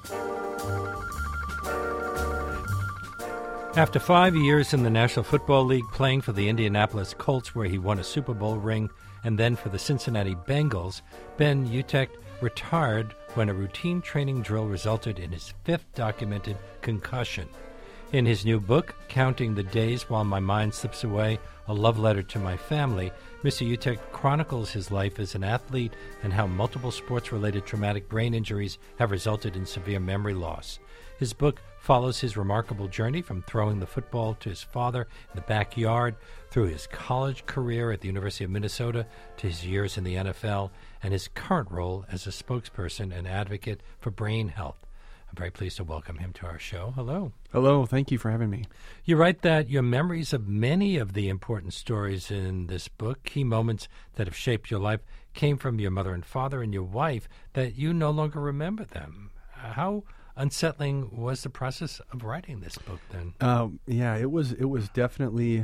After 5 years in the National Football League, playing for the Indianapolis Colts, where he won a Super Bowl ring, and then for the Cincinnati Bengals, Ben Utecht retired when a routine training drill resulted in his fifth documented concussion. In his new book, Counting the Days While My Mind Slips Away, A Love Letter to My Family, Mr. Utecht chronicles his life as an athlete and how multiple sports-related traumatic brain injuries have resulted in severe memory loss. His book follows his remarkable journey from throwing the football to his father in the backyard, through his college career at the University of Minnesota, to his years in the NFL, and his current role as a spokesperson and advocate for brain health. I'm very pleased to welcome him to our show. Hello. Hello. Thank you for having me. You write that your memories of many of the important stories in this book, key moments that have shaped your life, came from your mother and father and your wife, that you no longer remember them. How unsettling was the process of writing this book then? Yeah, it was definitely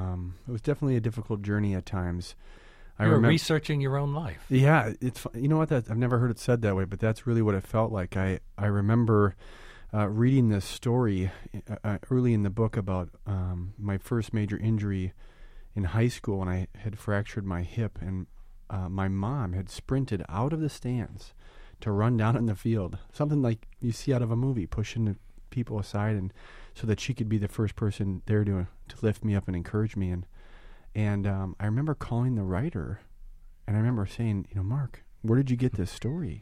a difficult journey at times. You were researching your own life. Yeah, you know what? I've never heard it said that way, but that's really what it felt like. I remember reading this story early in the book about my first major injury in high school when I had fractured my hip, and my mom had sprinted out of the stands to run down in the field, something like you see out of a movie, pushing the people aside, and so that she could be the first person there to lift me up and encourage me. And I remember calling the writer, and I remember saying, Mark, where did you get this story?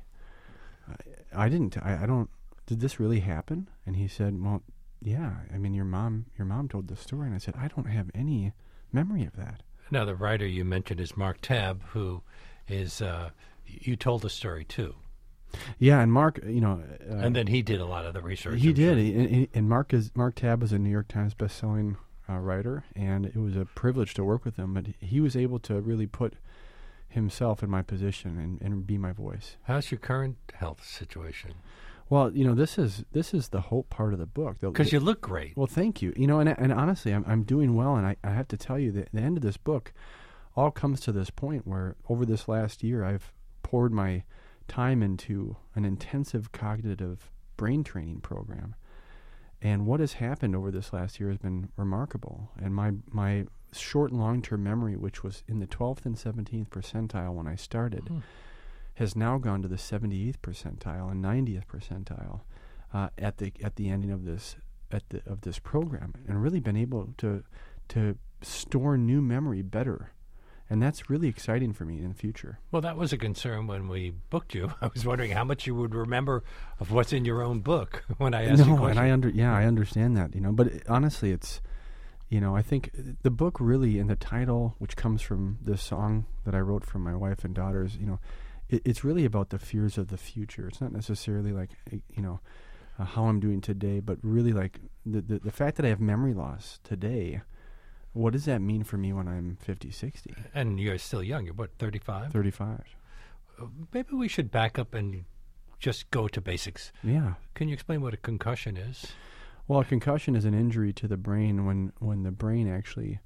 I don't. Did this really happen? And he said, well, yeah. I mean, your mom told the story. And I said, I don't have any memory of that. Now, the writer you mentioned is Mark Tabb, who is you told the story too. Yeah, and Mark, and then he did a lot of the research. He did, and Mark Tabb is a New York Times bestselling writer, and it was a privilege to work with him. But he was able to really put himself in my position and be my voice. How's your current health situation? Well, this is the hope part of the book. Because you look great. Well, thank you. And honestly, I'm doing well, and I have to tell you that the end of this book all comes to this point where over this last year I've poured my time into an intensive cognitive brain training program. And what has happened over this last year has been remarkable. And my short and long-term memory, which was in the 12th and 17th percentile when I started, has now gone to the 78th percentile and 90th percentile at the ending of this program, and really been able to store new memory better. And that's really exciting for me in the future. Well, that was a concern when we booked you. I was wondering how much you would remember of what's in your own book when I asked you a question. And I understand that, But honestly, it's, I think the book really, and the title, which comes from this song that I wrote for my wife and daughters, it's really about the fears of the future. It's not necessarily like, how I'm doing today, but really like the fact that I have memory loss today. What does that mean for me when I'm 50, 60? And you're still young. You're what, 35? 35. Maybe we should back up and just go to basics. Yeah. Can you explain what a concussion is? Well, a concussion is an injury to the brain when the brain actually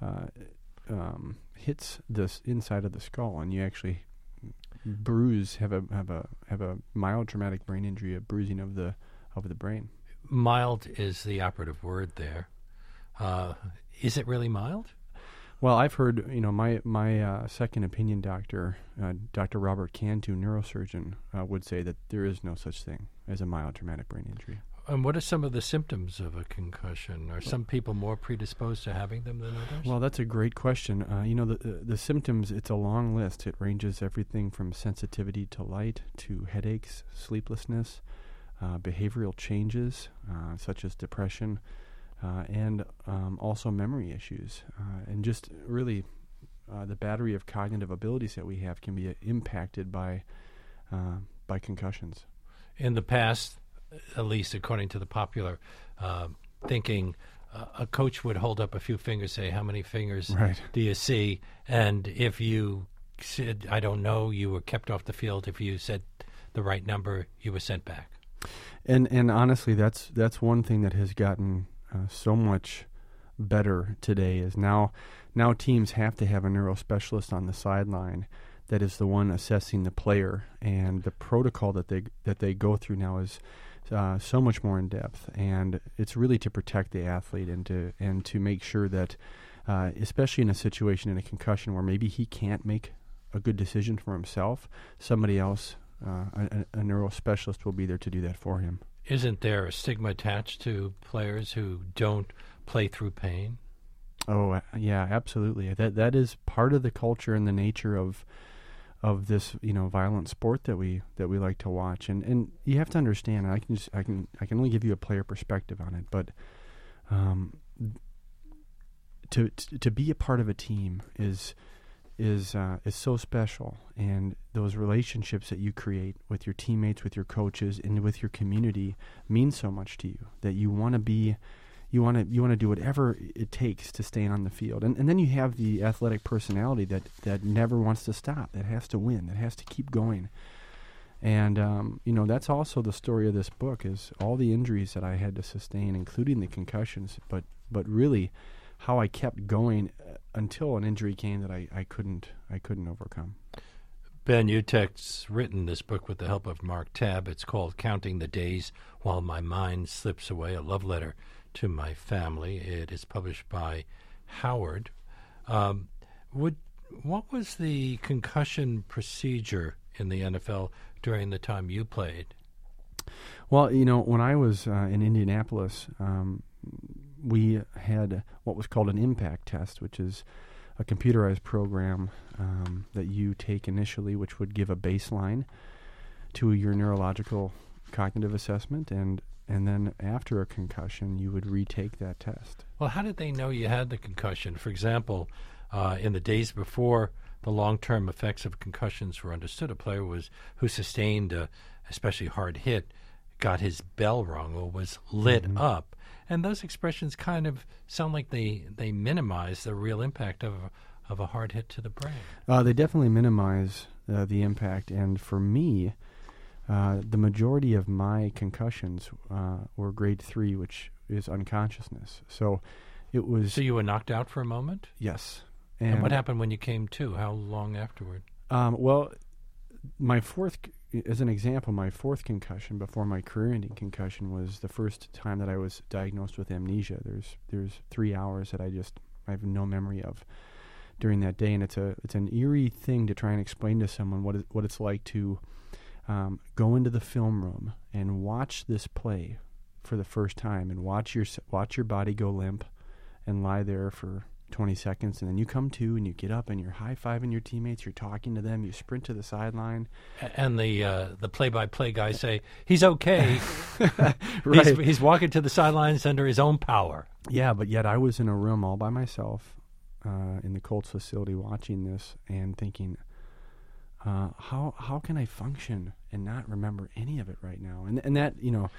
hits this inside of the skull, and you actually have a mild traumatic brain injury, a bruising of the brain. Mild is the operative word there. Is it really mild? Well, I've heard, my second opinion doctor, Dr. Robert Cantu, neurosurgeon, would say that there is no such thing as a mild traumatic brain injury. And what are some of the symptoms of a concussion? Are some people more predisposed to having them than others? Well, that's a great question. The symptoms, it's a long list. It ranges everything from sensitivity to light to headaches, sleeplessness, behavioral changes such as depression, and also memory issues. And just really the battery of cognitive abilities that we have can be impacted by concussions. In the past, at least according to the popular thinking, a coach would hold up a few fingers, say, how many fingers do you see? And if you said, I don't know, you were kept off the field. If you said the right number, you were sent back. And honestly, that's one thing that has gotten so much better today is now teams have to have a neurospecialist on the sideline that is the one assessing the player, and the protocol that they go through now is so much more in depth, and it's really to protect the athlete and to make sure that, especially in a situation in a concussion where maybe he can't make a good decision for himself, somebody else, a neuro specialist, will be there to do that for him. Isn't there a stigma attached to players who don't play through pain? Oh, yeah, absolutely. That is part of the culture and the nature of this, violent sport that we like to watch. And you have to understand. I can only give you a player perspective on it, but to be a part of a team is so special, and those relationships that you create with your teammates, with your coaches, and with your community mean so much to you that you want to do whatever it takes to stay on the field. And then you have the athletic personality that never wants to stop, that has to win, that has to keep going. And that's also the story of this book, is all the injuries that I had to sustain, including the concussions, but really how I kept going until an injury came that I couldn't overcome. Ben Utecht's written this book with the help of Mark Tabb. It's called Counting the Days While My Mind Slips Away, a love letter to my family. It is published by Howard. What was the concussion procedure in the NFL during the time you played? Well, when I was in Indianapolis, we had what was called an impact test, which is a computerized program that you take initially, which would give a baseline to your neurological cognitive assessment, and then after a concussion, you would retake that test. Well, how did they know you had the concussion? For example, in the days before the long-term effects of concussions were understood, a player who sustained a especially hard hit got his bell rung or was lit up. And those expressions kind of sound like they minimize the real impact of a hard hit to the brain. They definitely minimize the impact. And for me, the majority of my concussions were grade 3, which is unconsciousness. So it was... So you were knocked out for a moment? Yes. And what happened when you came to? How long afterward? Well, as an example, my fourth concussion before my career-ending concussion was the first time that I was diagnosed with amnesia. There's 3 hours that I have no memory of during that day, and it's an eerie thing to try and explain to someone what it's like to go into the film room and watch this play for the first time, and watch your body go limp and lie there for 20 seconds, and then you come to and you get up and you're high-fiving your teammates, you're talking to them, you sprint to the sideline. And the play-by-play guys say, he's okay. Right. He's walking to the sidelines under his own power. Yeah, but yet I was in a room all by myself in the Colts facility watching this and thinking, how can I function and not remember any of it right now? And that,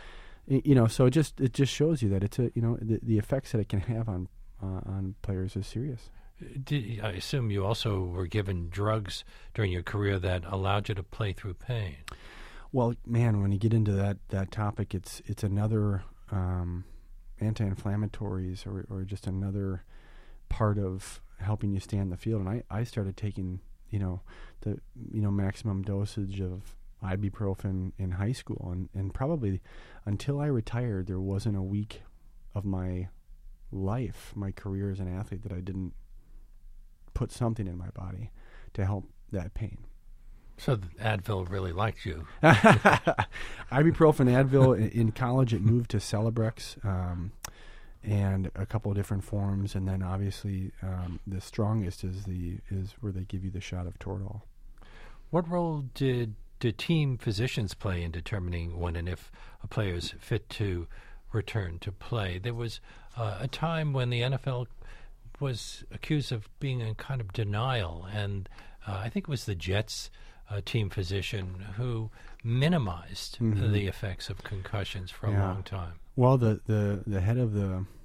so it just shows you that it's the effects that it can have on players is serious. I assume you also were given drugs during your career that allowed you to play through pain. Well, man, when you get into that topic, it's another anti-inflammatories or just another part of helping you stay on the field. And I started taking the maximum dosage of ibuprofen in high school, and probably until I retired, there wasn't a week of my career as an athlete that I didn't put something in my body to help that pain. So Advil really liked you. Ibuprofen, Advil. In college, it moved to Celebrex and a couple of different forms, and then obviously the strongest is where they give you the shot of Toradol. What role did team physicians play in determining when and if a player is fit to return to play? There was a time when the NFL was accused of being in kind of denial, and I think it was the Jets team physician who minimized the effects of concussions for a long time. Well, the head of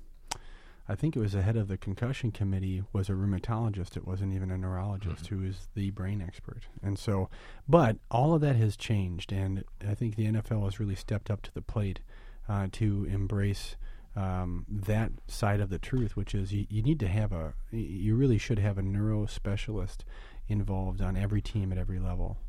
I think it was the head of the concussion committee was a rheumatologist. It wasn't even a neurologist who is the brain expert. And so, but all of that has changed, and I think the NFL has really stepped up to the plate to embrace that side of the truth, which is you need to you really should have a neuro specialist involved on every team at every level.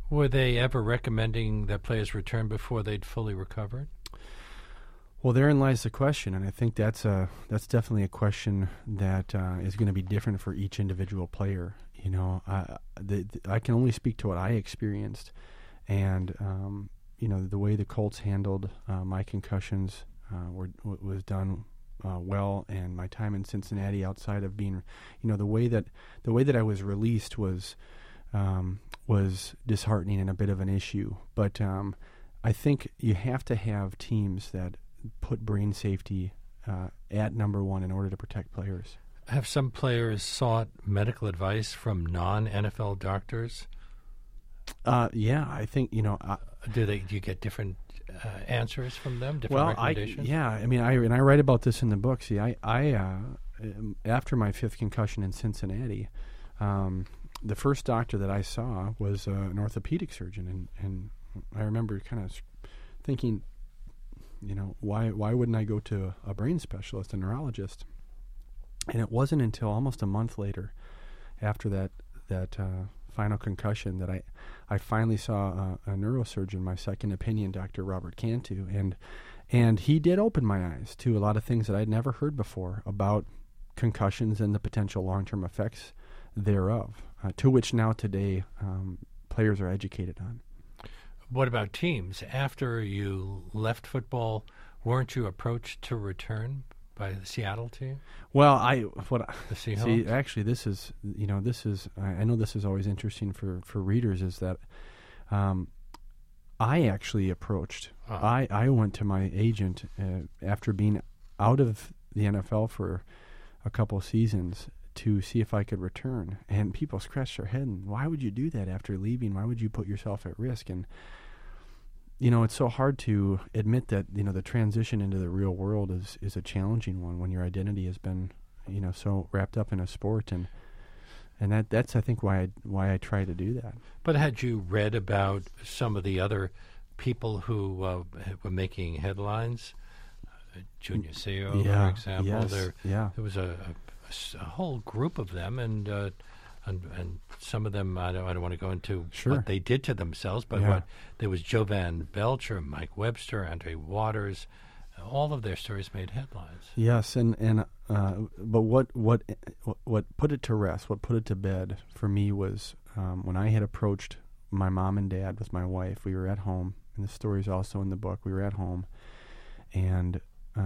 Were they ever recommending that players return before they'd fully recovered? Well, therein lies the question, and I think that's definitely a question that is going to be different for each individual player. You know, I can only speak to what I experienced, and you know, the way the Colts handled my concussions was done well, and my time in Cincinnati, outside of being, you know, the way that I was released was disheartening and a bit of an issue. But I think you have to have teams that put brain safety at number one in order to protect players. Have some players sought medical advice from non-NFL doctors? Yeah, I think, you know. Do you get different answers from them? Different recommendations? I mean, I write about this in the book. See, I after my fifth concussion in Cincinnati, the first doctor that I saw was an orthopedic surgeon, and I remember kind of thinking, you know, why wouldn't I go to a brain specialist, a neurologist? And it wasn't until almost a month later, after that final concussion, that I finally saw a neurosurgeon, my second opinion, Dr. Robert Cantu, and he did open my eyes to a lot of things that I'd never heard before about concussions and the potential long-term effects thereof, to which now today players are educated on. What about teams? After you left football, weren't you approached to return by the Seattle team? Well, the Seahawks? See, actually, this is, you know, I know this is always interesting for readers, is that I actually approached. I went to my agent after being out of the NFL for a couple seasons to see if I could return, and people scratched their head. And why would you do that after leaving? Why would you put yourself at risk? And you know, it's so hard to admit that, you know, the transition into the real world is a challenging one when your identity has been, you know, so wrapped up in a sport, and that's I think why I try to do that. But had you read about some of the other people who were making headlines? Junior Seau, for example. There was a whole group of them, and some of them I don't want to go into what they did to themselves, but there was Jovan Belcher, Mike Webster, Andre Waters. All of their stories made headlines. Yes, but what put it to rest, what put it to bed for me was when I had approached my mom and dad with my wife. We were at home, and the story's also in the book. We were at home, and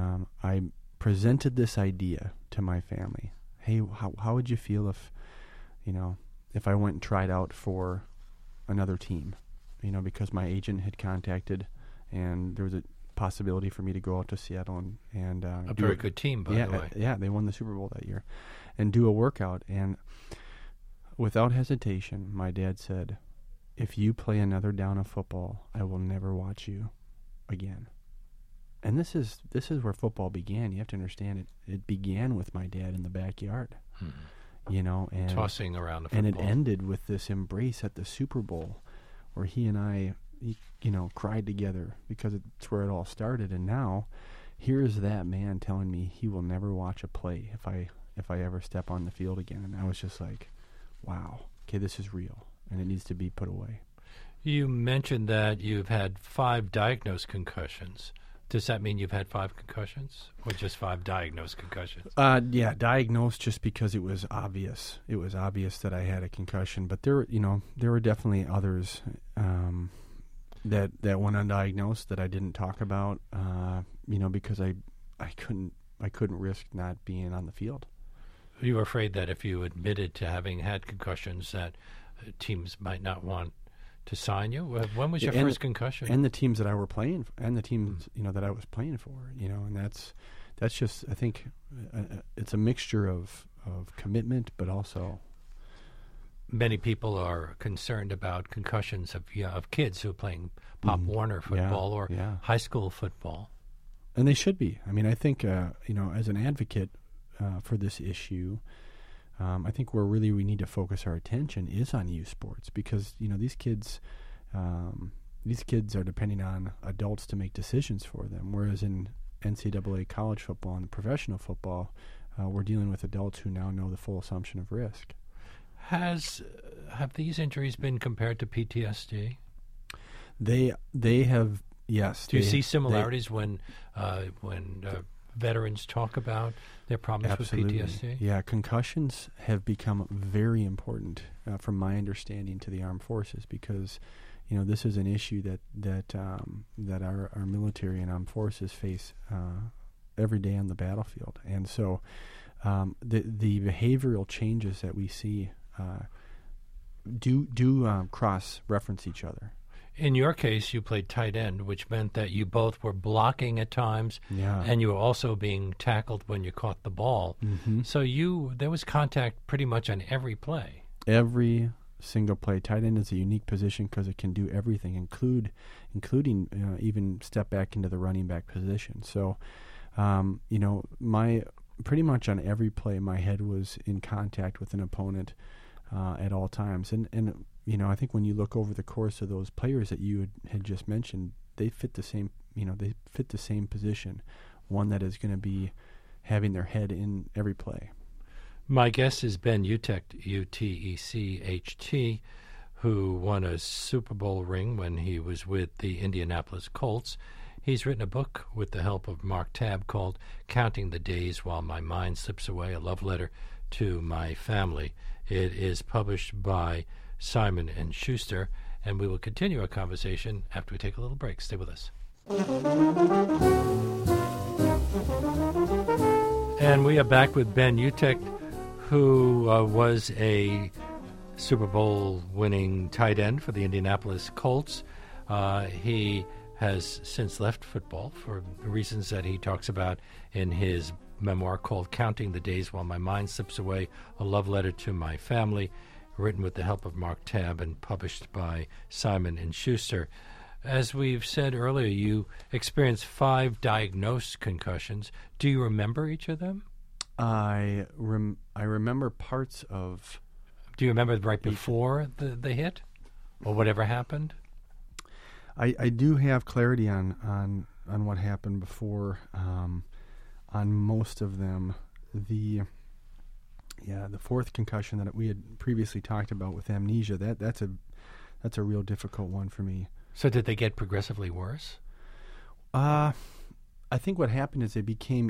I presented this idea to my family. Hey, how would you feel if, you know, if I went and tried out for another team, you know, because my agent had contacted, and there was a possibility for me to go out to Seattle and a very good team, by the way. Yeah, they won the Super Bowl that year, and do a workout. And without hesitation, my dad said, "If you play another down of football, I will never watch you again." And this is where football began. You have to understand it. It began with my dad in the backyard. You know, and tossing around the football. And it ended with this embrace at the Super Bowl, where he and I, you know, cried together because it's where it all started. And now, here's that man telling me he will never watch a play if I ever step on the field again. And I was just like, wow, okay, this is real, and it needs to be put away. You mentioned that you've had 5 diagnosed concussions. Does that mean you've had 5 concussions, or just 5 diagnosed concussions? Yeah, diagnosed just because it was obvious. It was obvious that I had a concussion, but there were definitely others that went undiagnosed that I didn't talk about. You know, because I couldn't risk not being on the field. You were afraid that if you admitted to having had concussions, that teams might not want to sign you? When was your first concussion? And the teams that I were playing, and the teams you know that I was playing for, you know, and that's just, I think it's a mixture of commitment, but also many people are concerned about concussions of kids who are playing Pop Warner football or high school football, and they should be. I mean, I think you know, as an advocate for this issue, I think where really we need to focus our attention is on youth sports, because you know these kids are depending on adults to make decisions for them, whereas in NCAA college football and professional football, we're dealing with adults who now know the full assumption of risk. Has have these injuries been compared to PTSD? They have, yes. Do you see similarities when veterans talk about their problems absolutely. with PTSD? Yeah, concussions have become very important, from my understanding, to the armed forces, because this is an issue that our military and armed forces face every day on the battlefield, and so the behavioral changes that we see do cross-reference each other. In your case, you played tight end, which meant that you both were blocking at times, and you were also being tackled when you caught the ball. Mm-hmm. So there was contact pretty much on every play. Every single play. Tight end is a unique position because it can do everything, including even step back into the running back position. So, pretty much on every play, my head was in contact with an opponent at all times, and I think when you look over the course of those players that you had just mentioned, they fit the same. They fit the same position, one that is going to be having their head in every play. My guest is Ben Utecht, Utecht, who won a Super Bowl ring when he was with the Indianapolis Colts. He's written a book with the help of Mark Tabb called Counting the Days While My Mind Slips Away, a love letter to my family. It is published by Simon & Schuster, and we will continue our conversation after we take a little break. Stay with us. And we are back with Ben Utecht, who was a Super Bowl winning tight end for the Indianapolis Colts. He has since left football for reasons that he talks about in his memoir called Counting the Days While My Mind Slips Away, a love letter to my family, written with the help of Mark Tabb and published by Simon & Schuster. As we've said earlier, you experienced 5 diagnosed concussions. Do you remember each of them? I remember parts of... Do you remember right before the hit or whatever happened? I do have clarity on what happened before. On most of them, the 4th concussion that we had previously talked about with amnesia, that's a real difficult one for me. So did they get progressively worse? I think what happened is they became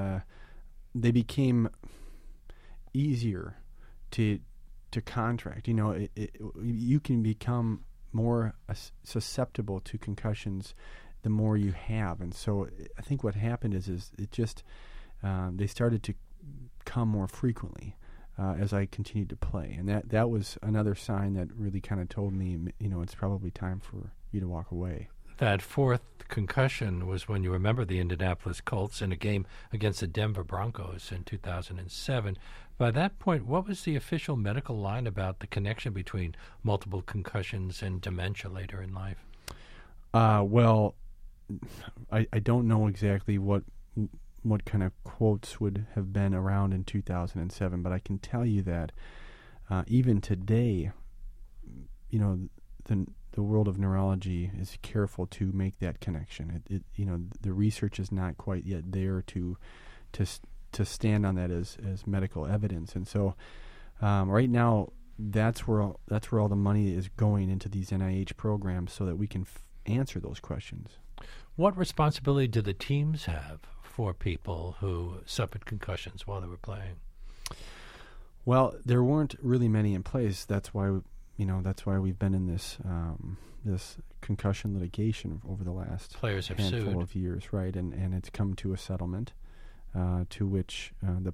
easier to contract. You can become more susceptible to concussions the more you have, and so I think what happened is it just they started to come more frequently as I continued to play, and that was another sign that really kind of told me, it's probably time for you to walk away. That 4th concussion was when you remember the Indianapolis Colts in a game against the Denver Broncos in 2007. By that point, what was the official medical line about the connection between multiple concussions and dementia later in life? Well, I don't know exactly what kind of quotes would have been around in 2007, but I can tell you that even today, the world of neurology is careful to make that connection. The research is not quite yet there to stand on that as medical evidence, and so right now that's where all the money is going into these NIH programs so that we can answer those questions. What responsibility do the teams have for people who suffered concussions while they were playing? Well, there weren't really many in place. That's why we've been in this concussion litigation over the last handful of years, right? And it's come to a settlement to which the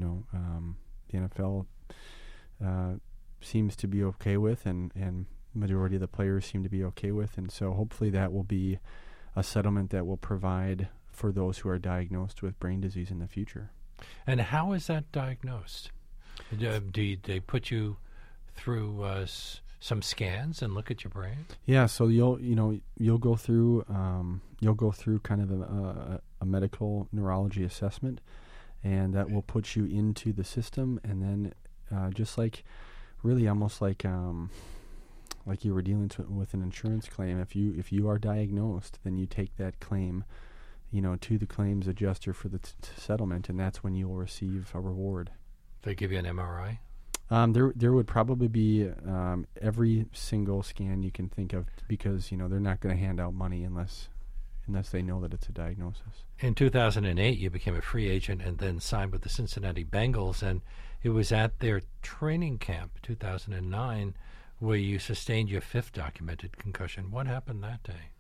NFL seems to be okay with, and majority of the players seem to be okay with, and so hopefully that will be a settlement that will provide for those who are diagnosed with brain disease in the future. And how is that diagnosed? Do they put you through some scans and look at your brain? Yeah, so you'll go through kind of a medical neurology assessment, and that will put you into the system, and then just like really almost like you were dealing with an insurance claim. If you are diagnosed, then you take that claim, to the claims adjuster for the settlement, and that's when you will receive a reward. They give you an MRI? There would probably be every single scan you can think of, because they're not going to hand out money unless they know that it's a diagnosis. In 2008, you became a free agent and then signed with the Cincinnati Bengals, and it was at their training camp, 2009, where you sustained your fifth documented concussion. What happened that day?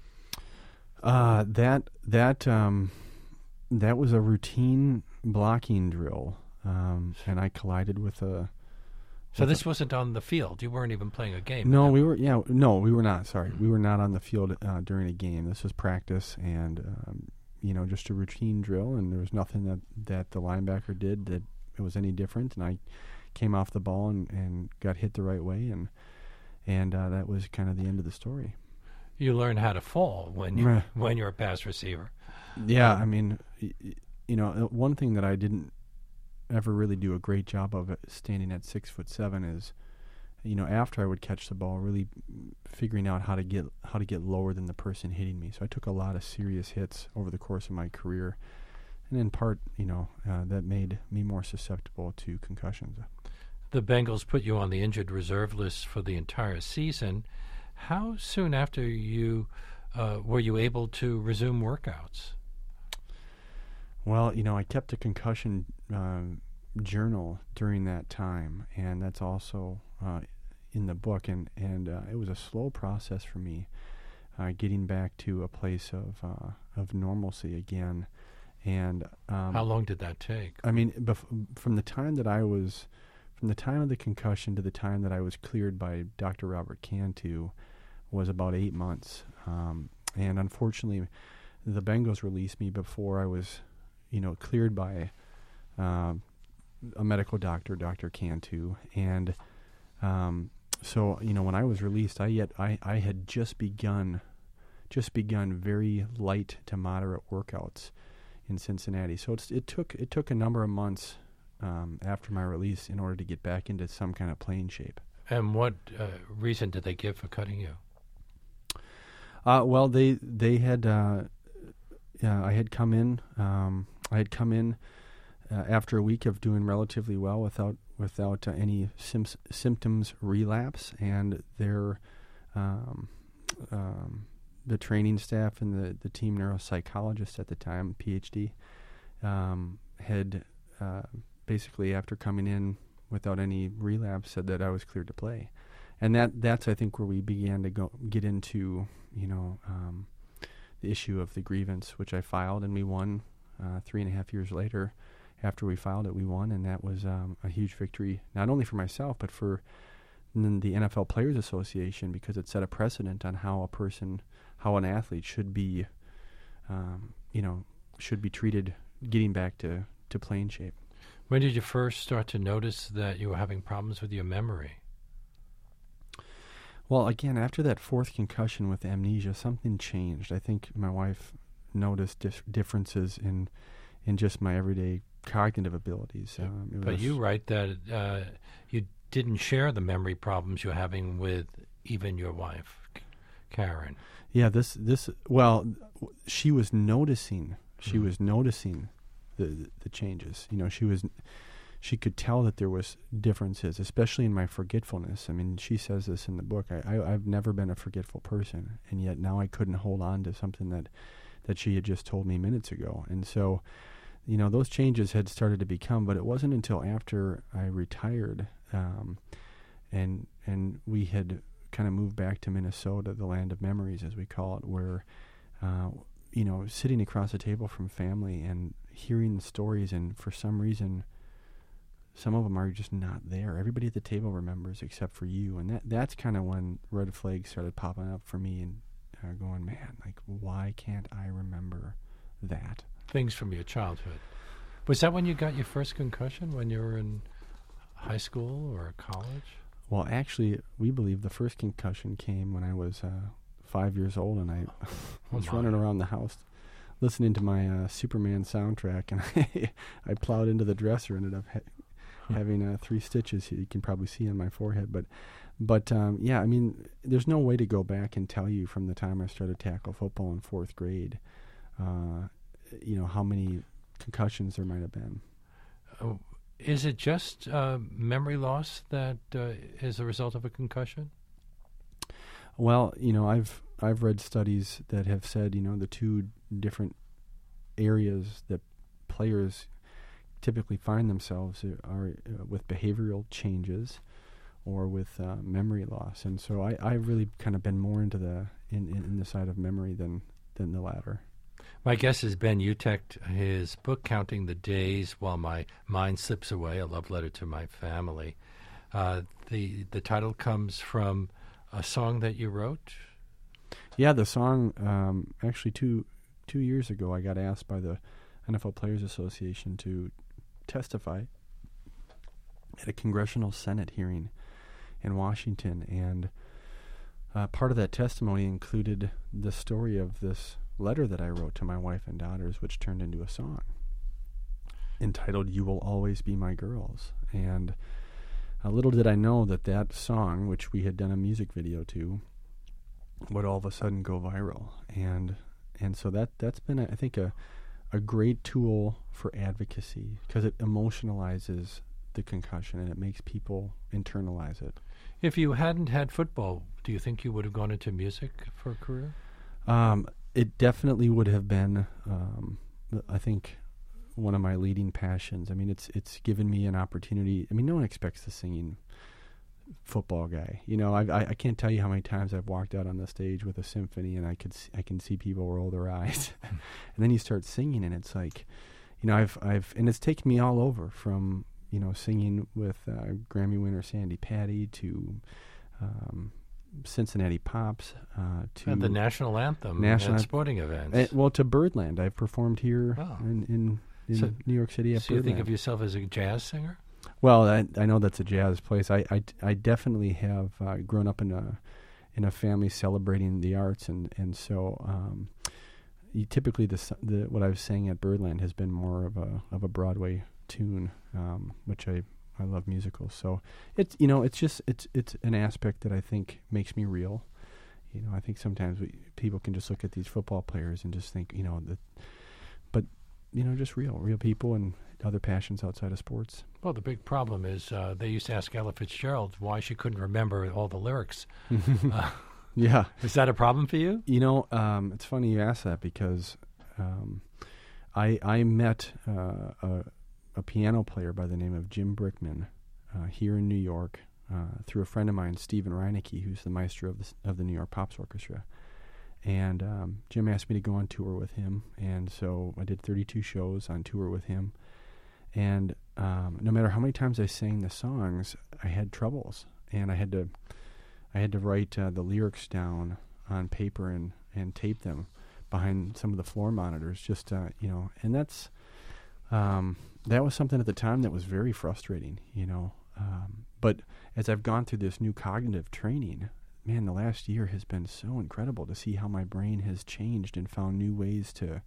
That was a routine blocking drill, and I collided with a. So this wasn't on the field. You weren't even playing a game. No, we were. Yeah, no, we were not. Sorry, we were not on the field during a game. This was practice, and just a routine drill. And there was nothing that the linebacker did that it was any different. And I came off the ball and got hit the right way, and that was kind of the end of the story. You learn how to fall when you're a pass receiver. Yeah, I mean, one thing that I didn't ever really do a great job of standing at 6'7" is, after I would catch the ball, really figuring out how to get lower than the person hitting me. So I took a lot of serious hits over the course of my career, and in part, that made me more susceptible to concussions. The Bengals put you on the injured reserve list for the entire season. How soon after you were you able to resume workouts? Well, I kept a concussion journal during that time, and that's also in the book. And it was a slow process for me getting back to a place of normalcy again. And how long did that take? I mean, from the time of the concussion to the time that I was cleared by Dr. Robert Cantu was about 8 months. And unfortunately, the Bengals released me before I was cleared by a medical doctor, Dr. Cantu. And so, when I was released, I had just begun very light to moderate workouts in Cincinnati. So it took a number of months after my release in order to get back into some kind of playing shape. And what reason did they give for cutting you? Well, they had I had come in. I had come in after a week of doing relatively well without any symptoms relapse, and their the training staff and the team neuropsychologist at the time, PhD, had basically, after coming in without any relapse, said that I was cleared to play. And that's I think where we began to get into the issue of the grievance, which I filed, and we won 3.5 years later. After we filed it, we won, and that was a huge victory, not only for myself, but for the NFL Players Association, because it set a precedent on how an athlete should be, should be treated getting back to playing shape. When did you first start to notice that you were having problems with your memory? Well, again, after that fourth concussion with amnesia, something changed. I think my wife noticed differences in just my everyday cognitive abilities. But you write that you didn't share the memory problems you're having with even your wife, Karen. Yeah, well, she was noticing. She was noticing the changes. She could tell that there was differences, especially in my forgetfulness. I mean, she says this in the book. I've never been a forgetful person, and yet now I couldn't hold on to something that she had just told me minutes ago. And so, those changes had started to become, but it wasn't until after I retired, and we had kind of moved back to Minnesota, the land of memories, as we call it, where, sitting across the table from family and hearing the stories, and for some reason, some of them are just not there. Everybody at the table remembers except for you, and that's kind of when red flags started popping up for me, and going, man, like, why can't I remember that? Things from your childhood. Was that when you got your first concussion, when you were in high school or college? Well, actually, we believe the first concussion came when I was 5 years old, and I was running around the house listening to my Superman soundtrack, and I plowed into the dresser, ended up having 3 stitches you can probably see on my forehead. But yeah, I mean, there's no way to go back and tell you from the time I started tackle football in 4th grade, how many concussions there might have been. Is it just memory loss that is a result of a concussion? Well, I've read studies that have said, the two different areas that players typically find themselves are with behavioral changes or with memory loss. And so I've really kind of been more into in the side of memory than the latter. My guest is Ben Utecht. His book, Counting the Days While My Mind Slips Away, a love letter to my family. The title comes from a song that you wrote? Yeah, the song, actually 2 years ago, I got asked by the NFL Players Association to testify at a Congressional Senate hearing in Washington. And part of that testimony included the story of this letter that I wrote to my wife and daughters, which turned into a song entitled "You Will Always Be My Girls." And little did I know that song, which we had done a music video to, would all of a sudden go viral. And so that's been, I think, a great tool for advocacy, because it emotionalizes the concussion and it makes people internalize it. If you hadn't had football, do you think you would have gone into music for a career? It definitely would have been, I think, one of my leading passions. I mean, it's given me an opportunity. I mean, no one expects the singing football guy. I can't tell you how many times I've walked out on the stage with a symphony and I can see people roll their eyes, and then you start singing and it's like, I've and it's taken me all over, from singing with Grammy winner Sandy Patty to Cincinnati Pops, to and the national anthem at sporting events. To Birdland. I've performed here in New York City at Birdland. So you think of yourself as a jazz singer? Well, I know that's a jazz place. I definitely have grown up in a family celebrating the arts, and so typically what I've sang at Birdland has been more of a Broadway tune, which I love musicals. So it's it's an aspect that I think makes me real. I think sometimes people can just look at these football players and just think but just real people and other passions outside of sports. Well, the big problem is they used to ask Ella Fitzgerald why she couldn't remember all the lyrics. Yeah. Is that a problem for you? It's funny you ask that, because I met a piano player by the name of Jim Brickman here in New York through a friend of mine, Stephen Reinecke, who's the maestro of the New York Pops Orchestra. And Jim asked me to go on tour with him, and so I did 32 shows on tour with him. And no matter how many times I sang the songs, I had troubles, and I had to write the lyrics down on paper and tape them behind some of the floor monitors, just and that's that was something at the time that was very frustrating, but as I've gone through this new cognitive training, man, the last year has been so incredible to see how my brain has changed and found new ways to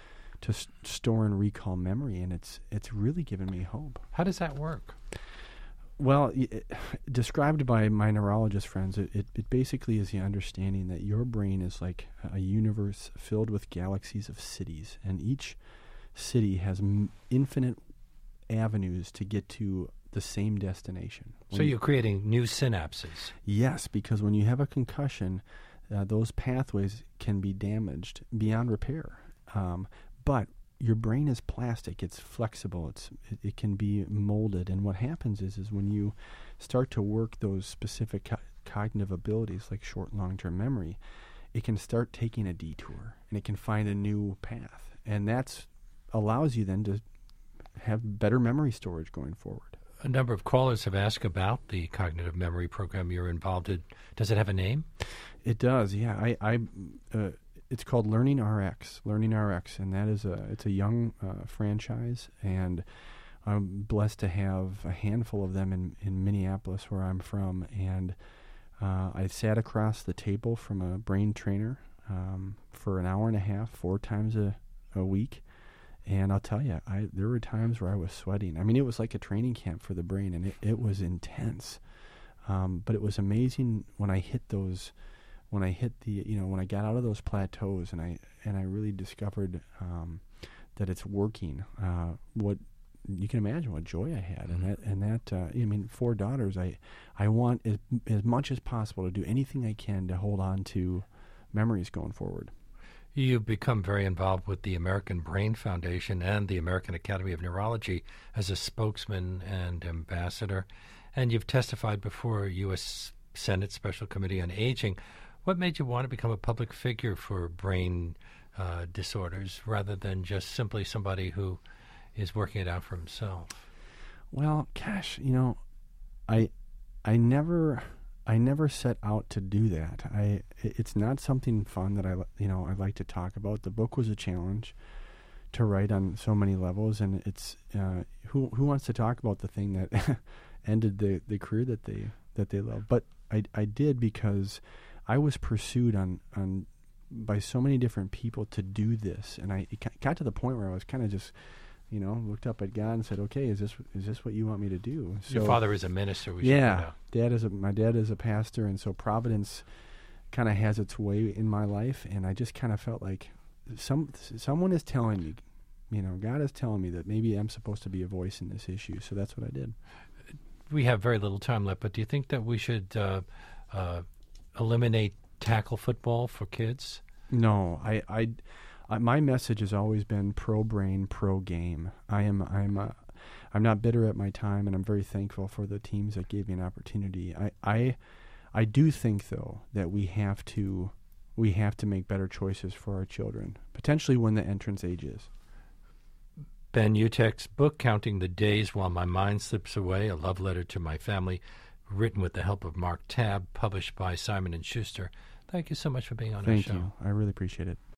store and recall memory, and it's really given me hope. How does that work? Well, described by my neurologist friends, it basically is the understanding that your brain is like a universe filled with galaxies of cities, and each city has infinite avenues to get to the same destination. So you're creating new synapses. Yes, because when you have a concussion, those pathways can be damaged beyond repair. But your brain is plastic; it's flexible. It can be molded. And what happens is when you start to work those specific cognitive abilities, like short and long-term memory, it can start taking a detour, and it can find a new path, and that's allows you then to have better memory storage going forward. A number of callers have asked about the cognitive memory program you're involved in. Does it have a name? It does, yeah. It's called Learning RX, and that is it's a young franchise, and I'm blessed to have a handful of them in Minneapolis, where I'm from, and I sat across the table from a brain trainer for an hour and a half, 4 times a week. And I'll tell you, there were times where I was sweating. I mean, it was like a training camp for the brain, and it was intense. But it was amazing when I hit when I got out of those plateaus, and I really discovered that it's working. What you can imagine what joy I had, and that I mean, 4 daughters. I want as much as possible to do anything I can to hold on to memories going forward. You've become very involved with the American Brain Foundation and the American Academy of Neurology as a spokesman and ambassador, and you've testified before U.S. Senate Special Committee on Aging. What made you want to become a public figure for brain disorders rather than just simply somebody who is working it out for himself? Well, gosh, I never set out to do that. It's not something fun that I like to talk about. The book was a challenge to write on so many levels, and it's who wants to talk about the thing that ended the career that they love. But I did because I was pursued on by so many different people to do this, and it got to the point where I was kind of just, looked up at God and said, "Okay, is this what you want me to do?" So, your father is a minister. My dad is a pastor, and so Providence kind of has its way in my life, and I just kind of felt like someone is telling me, God is telling me that maybe I'm supposed to be a voice in this issue. So that's what I did. We have very little time left, but do you think that we should eliminate tackle football for kids? No, I my message has always been pro brain, pro game. I'm not bitter at my time, and I'm very thankful for the teams that gave me an opportunity. I do think though that we have to make better choices for our children, potentially when the entrance age is. Ben Utecht's book, Counting the Days While My Mind Slips Away, A Love Letter to My Family, written with the help of Mark Tabb, published by Simon & Schuster. Thank you so much for being on our show. Thank you. I really appreciate it.